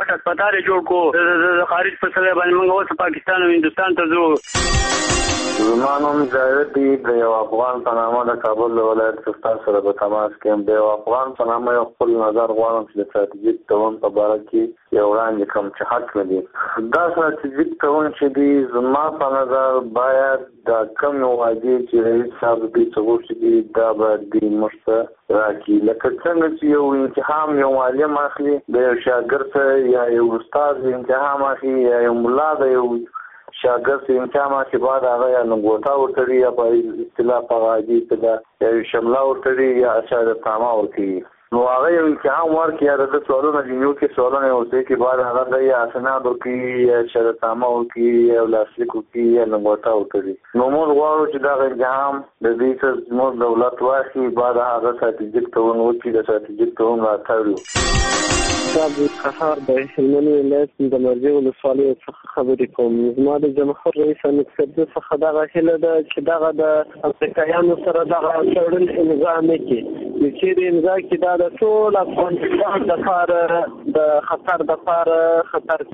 غټ هسپتال جوړ کو د خارج په سره باندې موږ اوس پاکستان او هندستان ته ځو. زما نوم جاوید دی، د یو افغان په نامه د کابل ولایت کې ستاسو سره په تماس کې یم. د یو افغان په نامه یو خپل نظر غواړم چې د استراتیژیک تړون په باره کې یو وړاندې کوم چې حق نه دي. دا استراتیژیک تړون چې دی زما په نظر باید د کومې وعدې چې رئیس صاحب دوی څه غوښتي دي دا باید دوی موږ ته راکړي. لکه څنګه چې یو امتحان یو معلم اخلي د یو شاګرد ته، یا یو استاد امتحان اخلي، یا یو ملا د یو شاګرد امتحان چې بعد هغه یا نګوتا ورتړي یا په اصطلاح په عادي اصطلاح یا شمله ورتړي یا شهادتنامه ورکړي، نو هغه یو امتحان ورکړي یا د سوالونه جنیو کې سوالونه ورته کې بعد هغه د یا اسناد ورکړي یا شهادتنامه ورکړي یا لاسلیک ورکړي یا نګوتا ورتړي. نو موږ غواړو چې دا امتحان د دې څخه زموږ دولت واخلي، بعد هغه استراتیژیک تړون وکړي، د استراتیژیک تړون ملاتړ صاحب قهار د هلمند ولایت د مرجع ولسوالۍ څخه خبرې کوم. زما د جمهور رئیس حامد کرزي څخه دغه هیله ده چې دغه د افریقایانو سره دغه تړون امضا نه کړي، چې امضا کړي دا د ټول افغانستان لپاره د خطر خطر.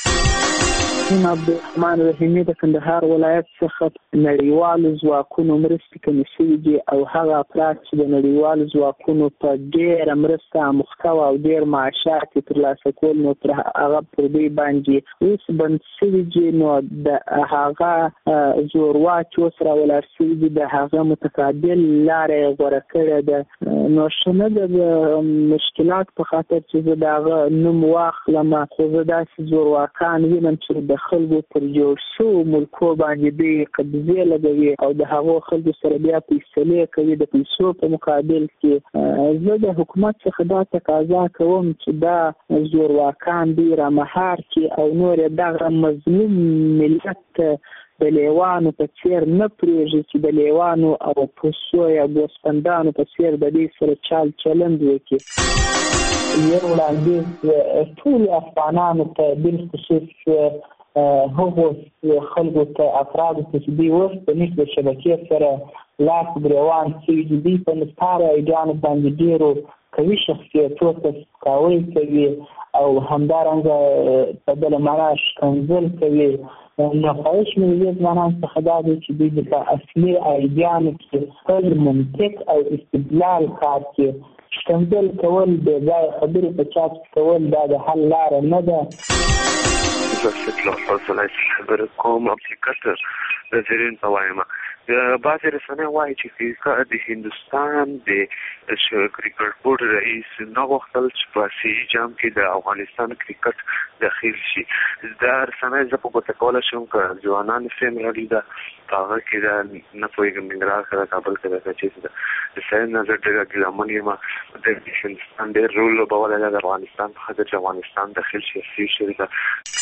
عبدالرحمن رحیمي د کندهار ولایت څخه نړیوالو ځواکونو مرستې کمې شوې دي او هغه افراد چې د نړیوالو ځواکونو په ډېره مرسته آموخته او ډېر معاشات یې ترلاسه کول، نو تر هغه پر دوی باندې اوس بند شوي دي، نو د هغه زورواکي اوس راولاړ شوي دي، د هغه متقابل لاره یې غوره کړې ده. نو ښه نه ده د مشکلات په خاطر چې زه د هغه نوم واخلم، خو زه داسې زورواکان وینم چې د خلکو پر جوړ شوو ملکو باندې دوی قبضې لګوي او د هغو خلکو سره بیا فیصلې کوي د پیسو په مقابل کې. زه د حکومت څخه دا تقاضا کوم چې دا زورواکان دوی رامهار کړي او نور دغه مظلوم ملت د لیوانو په څیر نه پرېږدي چې د لیوانو او پسو یا ګوسفندانو په څیر د دې سره چال چلند وکړي. یو وړاندیز ټول افغانانو ته بالخصوص هغو خلکو ته افرادو ته چې دوی اوس په نسبت د شبکې سره لاس ګرېوان شوي دي، دوی په نسپاره ایډیانو باندې ډېرو قوي شخصیتونو ته سپکاوی کوي او همدارنګه په بله معنا شکنځل کوي. نو خواهش مې د دې ځوانانو څخه دا دی چې دوی په اصلي ایډیانو کې خپل منطق او استدلال کار کوي. شکنځل کول د ځای خبرې په چاپ کول دا د حل لاره نه ده. خبره کوم افریقا د زرین په وایم بعضې رسنۍ وایي چې د هندوستان د کرکټ بورډ رئیس نه غوښتل چې په آسیایي جام کې د افغانستان کرکټ داخل شي. دا رسنۍ زه په ګوته کولی شم که ځوانان فیم غلي ده په هغه کې ده نه پوهېږم ننګرهار کې ده کابل کې ده چېرته ده. د سعید نظر ډېره ګیلمن یم د هندوستان ډېر رول لوبولی ده د افغانستان په خاطر چې افغانستان داخل شي آسیایي شرکه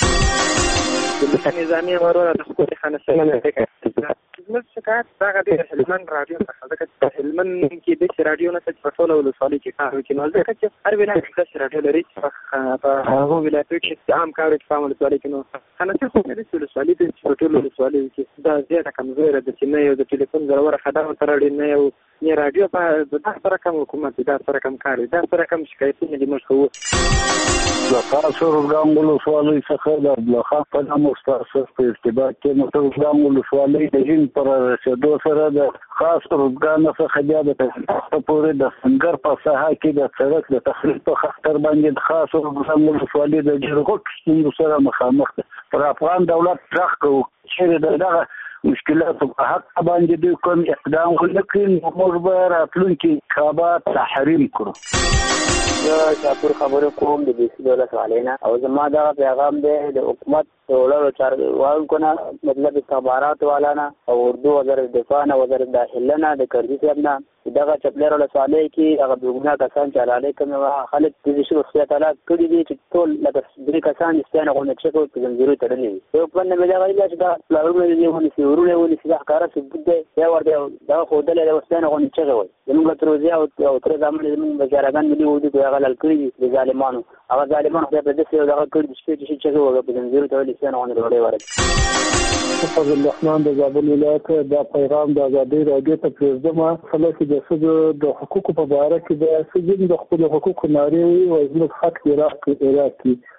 نظامي ورونه د خپل خانه سلام علیکم. زموږ شکایت دغه د هلمند رادیو څخه ځکه چې هلمند کې د رادیو نه چې په ټوله ولسوالۍ کې کار وکړي، نو ځکه چې هر ولایت کې رادیو لري چې په هغو ولایتو کې عام کار وکړي په ولسوالۍ کې. نو خانه خو د ولسوالۍ د ټولو ولسوالۍ کې دا زیاته کمزوری ده چې نه یو د ټلیفون ضروره خدمات ته راوړي، نه یو رادیو په دا سره کم حکومت دا سره کم کار دا سره کم شکایتونه دي موږ کوو. د خاص ارګان ولسوالۍ څخه د عبدالخان په نامه ستاسو په ارتباط کې ارګان ولسوالۍ د هند پر رسېدو سره د خاص ارګان څخه بیا د پورې د سنګر په ساحه کې د سړک د تخریب په خطر باندې د خاص ارګان ولسوالۍ د ډېرو غټو ستونزو سره مخامخ ده. پر افغان دولت غږ کوو چې دغه مشکلاتو په حق باندې دوی کوم اقدام وکړي، موږ به راتلونکي انتخابات تحریم کړو. زه شاپور خبرې کوم د بي سي دولت والینا او زما دغه پیغام دی د حکومت وړو چارواکو نه، مطلب استخبارات والا نه او اردو وزارت دفاع نه، وزارت داخله نه، د کرزي صاحب نه دغه چپلر ولسوالۍ کې هغه بېګناه کسان چې حلالۍ کوي خلک فزیکي روغتیا حالات کړي دي چې ټول لکه درې کسان د سپیانو غونډه چې په زنځیرو تړلي وي. یو پلان مې دغه ویلي چې دا پلارونه دې ونیسي ورونه ونیسي دا ښکاره ثبوت دی یا ورته دغه ښودلی د سپیانو غونډې چغې وایي. زموږ تروزي او تره زامن زموږ بچارهګان ملي وجود هغه لل کړي دي د ظالمانو، هغه ظالمان خدای په داسې یو دغه کړي چې شپې چې چغې وږه په زنځیرو تړلي سپیانو غونډې ډوډۍ ورکړي. فضل الرحمن د زابل ولایت دا پیغام د ازادۍ راډیو ته پرېږدم. خلک د ښځو د حقوقو په باره کې د ښځې د خپلو حقوقو نارې وي او زموږ حق یې راکړي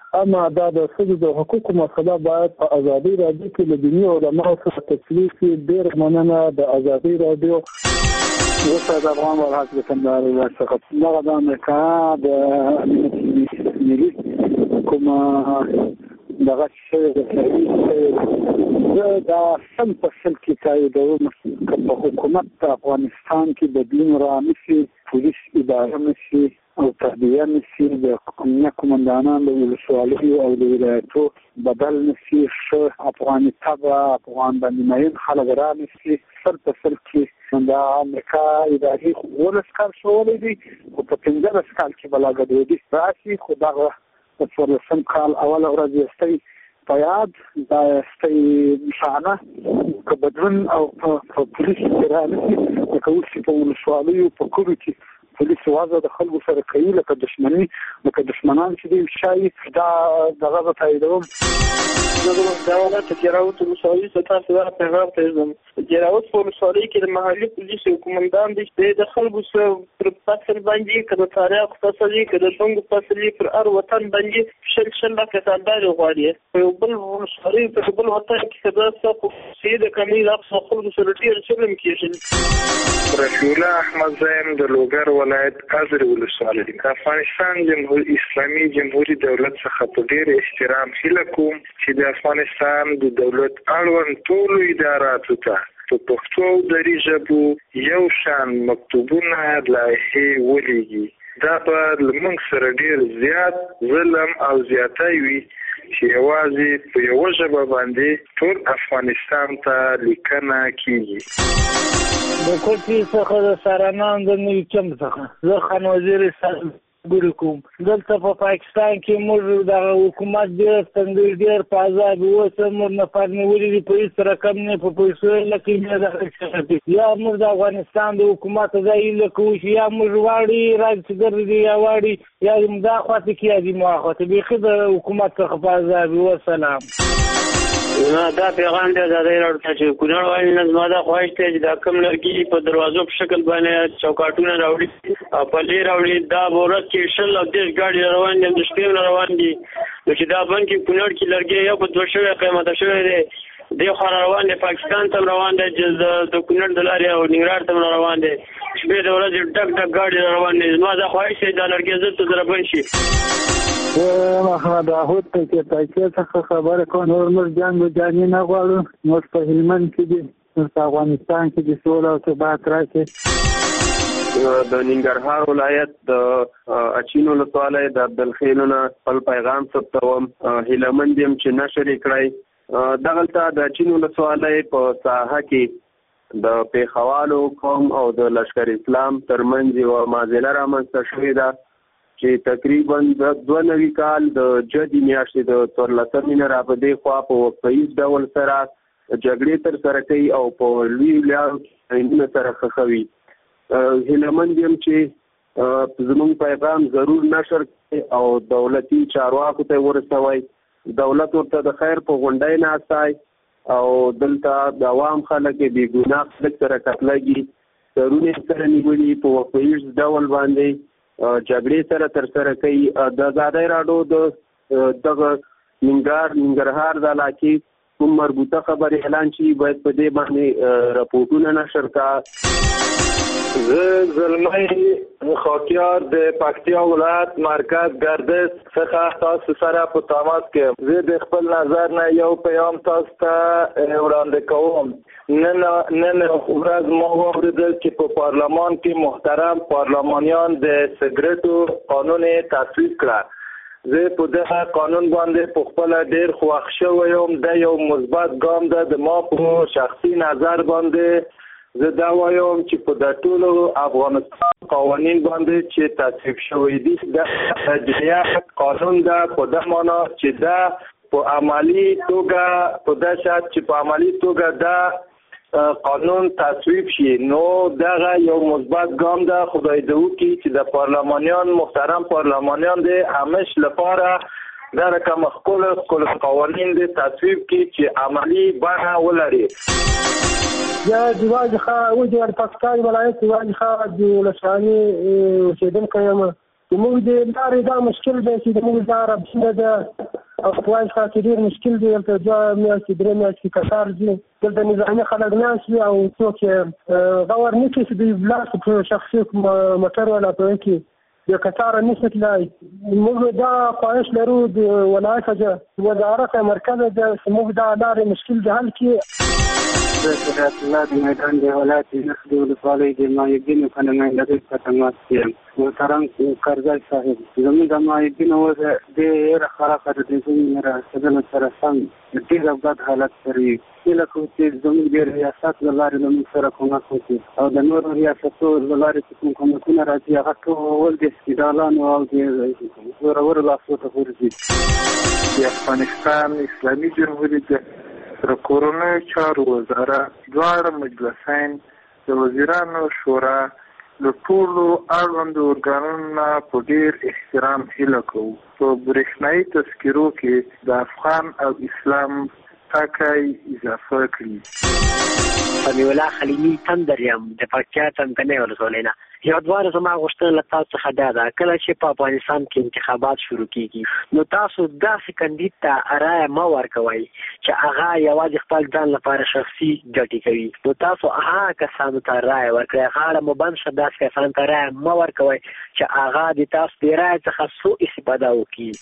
اما دا د ښځو د حقوقو مسله باید په ازادي راډیو کې له دیني علماو سره تفصیل شي. ډېره مننه د ازادي راډیو. زه سید افغان ولایت د کندهار ولایت څخه دغه د امریکا د ملي کومه دغه شی دا سم په سل کې تاییدوم که په حکومت د افغانستان کې بدلون رانشي، پولیس اداره نشي او تهدیه نشي، د امنیه قمندانان د ولسوالیو او د ولایتو بدل نشي، ښه افغاني طبع افغان باندې مین خلک رانشي، سل په سل کې د امریکا ادارې 15 کال شولی دی خو په 15 کال کې به لا ګډوډي راشي. خو دغه د 14 کال اوله ورځ یستۍ په یاد دا یستۍ نښانه که بدلون او په پولیسو کې رانشي لکه اوس چې په ولسوالیو په کلیو کې پولیس وضع د خلکو سره کوي لکه دشمنان چې دی شایي دا دغه به تاییدوم. دا ولایت د جراوت ولسوالۍ څخه تاسو دا پیغام ته ځم. جراوت په ولسوالۍ کې د محلي پولیسو قومندان دی د خلکو سره پر فصل باندې که د تاریخ فصل که د څنګه فصل پر هر وطن باندې شل لکه سالداري غواړي. په یو بل ولسوالۍ په بل وطن کې دا څه چې د کمی د خلکو سره ډېر چلم کېږي. رفیع الله احمد زایم د لوګر ولایت ازرې ولسوالۍ د افغانستان اسلامي جمهوري دولت څخه په ډېر احترام هیله کوم چې د افغانستان د دولت اړوند ټولو اداراتو ته په پښتو او دري ژبو یو شان مکتوبونه لایحې ولیږي. دا به موږ سره ډېر زیات ظلم او زیاتی وي چې یوازې په یوه ژبه باندې ټول افغانستان ته لیکنه کیږي. د کوټې څخه د سارانان د نوي کمپ څخه زه خان وزیر ګوري کوم. دلته په پاکستان کې موږ د حکومت ډېر څنګه ډېر په عذاب اوس موږ نفر نیولي دي په هېڅ رقم نه په پیسو لکه یا موږ د افغانستان د حکومت ځای لکه وشي یا موږ واړي راځګر دي یا واړي یا دا خواته کې دي مو خواته بیخي د حکومت څخه په عذاب وسلام. دا پیغام دی د راډیو چې کونړ وايي نظم دا خواهش ته چې دا کم لرګي په دروازو په شکل باندې چوکاټونه راوړي او پلي راوړي. دا ورځ کې شل او 10 ګاډي روان دي د شپې روان دي نو چې دا باندې کونړ کې لرګي یو په 2 شوی قیمت شوی دی د خو روان دي پاکستان ته روان دي د کونړ د لارې او ننګرهار ته روان دي شپې د ورځې ډک ګاډي روان دي. ما دا خواهش ته دا لرګي زړه ته ضربن شي. محمد داود ته چې تاکي څخه خبره کوم نور جنگ نه غواړو. موږ په هلمند کې دي په افغانستان کې د سوله او ثبات راځي. د ننګرهار ولایت د اچینو ولسوالۍ د عبدالخیلونه خپل پیغام ثبتوم. هلمند يم چې نشر کړی دغلته د اچینو ولسوالۍ په ساحه کې د پیښوالو قوم او د لشکر اسلام ترمنځ یوه معضله رامنځته شوې ده چې تقریبا د 92 کال د جدي میاشتې د 14 نه را په دې خوا په وقفه‌یز ډول سره جګړې ترسره کوي او په لوی لارو کې سره خخوي. هلمند یم چې زموږ پیغام ضرور نشر کړي او دولتي چارواکو ته ورسوي. دولت ورته د خیر په غونډۍ ناستای او دلته د عوام خلک بې ګناه خلک سره قتلږي سرونه سره نیولي په وقفه‌یز ډول باندې جګړې سره ترسره کوي. د ازادۍ راډیو دغه ننګرهار د علاقې کوم مربوطه خبرې اعلان شي باید په دې باندې راپورټونه نشر کا. زه زلمی خاکیار د پکتیا ولایت مرکز گردش څخه تاسو سره په تماس کې. زه د خپل نظر نه یو پیغام تاسو ته وړاندې کوم. نن ورځ ما واوریدل چې په پارلمان کې محترم پارلمانیان د سګریټو قانون تصویب کړ. زه په دغه قانون باندې په خپل ډېر خوښ شوی یم. دا یو مثبت ګام ده. د ما په شخصي نظر باندې زه دا وایم چې په د ټولو افغانستان قوانین باندې چې تصویب شوی دي دا جنایت قانون ده په د معنا چې دا په عملی توګه په د شرط چې په عملی توګه دا قانون تصویب شي. نو دغه یو مثبت ګام ده. خدای دې وکړي چې د پارلمانیان محترم پارلمانیان دې همیش لپاره دا رقم خپل قوانین دې تصویب کړي چې عملی بڼه ولري. یا دیواج خا و د پاکستان ولایت دیواج خا د ولسوالۍ اوسیدونکی یم. زموږ د لارې دا مشکل دی چې زموږ دا ربسونه ده او فواز خاص ډېر مشکل دی. دلته 2 میاشتې 3 میاشتې کتار دي، دلته نظامي خلک ناست وي او څوک یې غور نه کوي چې دوی ولاړ په شخصي موټر والا په کې د قطار نشي تلای. موږ دا خواهش لرو د ولایت وزارت مرکز د موږ دا لارې مشکل د حل کې. صدات الله د میدان د ولایت نخد ولسوالۍ د مایګینو کنه په تماس کې محترم قرضای صاحب زموږ د مایګینو وضع ډېره خرابه ده. زموږ راځل سره سم ډېر بد حالت لري. کله چې زموږ د ریاست د لارې له موږ سره کومک وکړي او د نورو ریاستو د لارې کومکونه راځي هغه ټول د استدلالانو او د زورورو لاسو ته ورځي. د افغانستان اسلامي جمهوریت د کورونی چارو وزارت دواړه مجلسین د وزیرانو شورا له ټولو اړوندو ارګانونو په ډېر احترام هیله کوو په برېښنایي تذکرو کې د افغان او اسلام ټاکی اضافه کړي. حبیب الله خلیلي تندر یم د پکتیا څمکنۍ ولسوالۍ نه. یو دواره زما غوښتنه له تاسو څخه دا ده، کله چې په افغانستان کې انتخابات شروع کیږي نو تاسو داسې کاندید ته رایه مه ورکوئ چې هغه یوازې خپل ځان لپاره شخصي ګټې کوي. نو تاسو هغه کسانو ته رایه ورکړئ، غاړه مو بند شه، داسې کسانو ته رایه مه ورکوئ چې هغه د تاسو د رایې څخه سوء استفاده وکړي.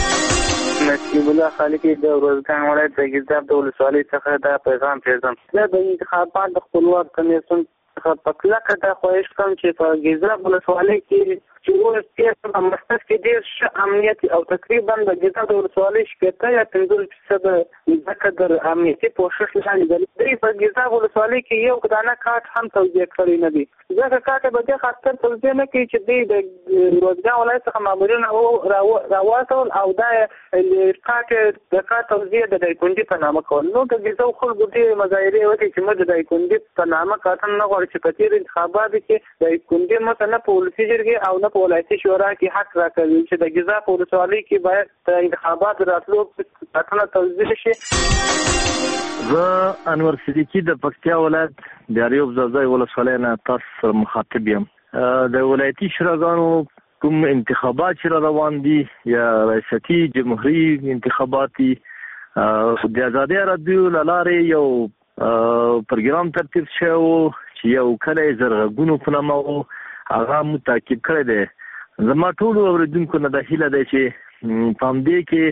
نصیب الله خالقي د روزګان ولایت د ګیزاب د ولسوالۍ څخه دا پیغام پېژنم. دا د انتخابات د خپلواک کمیسیون څخه په کلکه دا خواهش کوم چې په ګیزاب ولسوالۍ کې چې اوس په مرکز کې ډېر ښه امنیت او تقریبا د ګیزاب د ولسوالۍ شپېته یا 50% ځکه د امنیتي پوښښ لاندې دي. دوی په ګیزاب ولسوالۍ کې یو دانه کارت هم توزیع کړی نه دی، ځکه کارت به دې خاطر توزیع نه کوي چې دوی د روزګان ولایت څخه مامورین راوستل او دا کارت د کارت توزیع د دایکندي په نامه کول. نو د ګیزاب خلکو دې مظاهرې وکړي چې موږ د دایکندي په نامه کارت نه غواړو چې په تېر انتخاباتو کې دایکندي موږ نه په ولسي جرګې او نه په ولایتي شورا کې حق راکوي چې د ګیزاب ولسوالۍ کې باید د انتخاباتو راتلو کارتونه توزیع شي. زه انور صدیقي د پکتیا ولایت د اریوب ځاځی ولسوالۍ نه تاسو سره مخاطب یم. د ولایتي شوراګانو کوم انتخابات چې روان دي یا ریاستي جمهوریت انتخابات دي، د ازادي راډیو له لارې یو پروګرام ترتیب شوی چې یو کلی زرغونو په نامه و، هغه مو تعقیب کړی دی. زما ټولو اورېدونکو نه دا هیله ده چې په همدې کې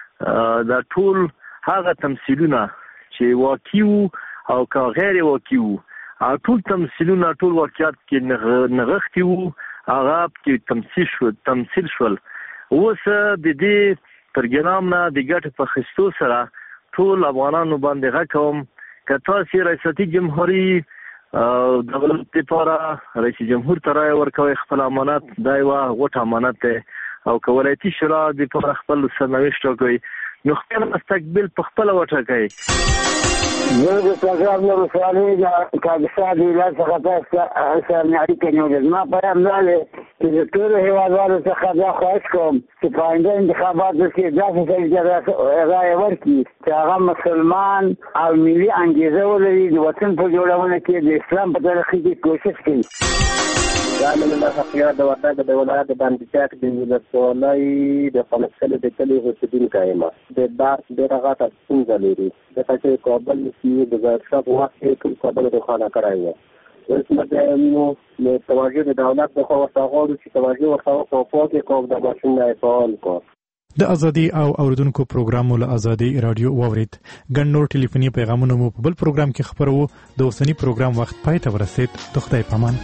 دا ټول هغه تمثیلونه چې واقعي وو او که غیر واقعي وو، ټول تمثیلونه ټول واقعیت کې نغښتي وو، هغه کې تمثیل شول. اوس د دې پروګرام نه د ګټې په اخیستو سره ټول افغانانو باندې غږ کوم که تاسې ریاستي جمهوري دولت لپاره رئیس جمهور ته رایه ورکوئ، خپل امانت دا یوه غوټ امانت دی، او که ولایتي شورا دپاره خپل سرنوشت وکړئ نو خپل مستقبل په خپله وټاکئ. زه د پروګرام د ولسوالۍ د کاپیسا د ولایت څخه تاسو سره اړیکه نیولې. زما پیغام دا دی چې د ټولو هېوادوالو څخه دا خواهش کوم چې په آینده انتخاباتو کې داسې سړي ته رایه ورکړي چې هغه مسلمان او ملي انګیزه ولري، د وطن په جوړونه کې د اسلام په ترقي کې کوشش کوي. ظالم الله خفیار د وردګ د ولایت د باندچاک د ولسوالۍ د خلکسل د کلي اوسېدونکی یم. د دار ډېره غټه ستونزه لري ځکه چې کابل کې د ظاهرشاه په وخت کې ټول کابل روښانه کړی و. اوس مو توجه د دولت لخوا ورته غواړو چې توجه ورته وکړو په کې کوم د ماشین نه فعال کړو. د ازادي او اوریدونکو پروګرام له ازادي رادیو واورید. ګڼ نور ټلیفوني پیغامونه مو په بل پروګرام کې خبرو. د اوسنی پروګرام وخت پای ته ورسید. د خدای پامان.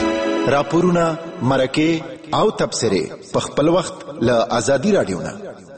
راپورونه، مرکه او تبصره په خپل وخت له ازادي رادیو نه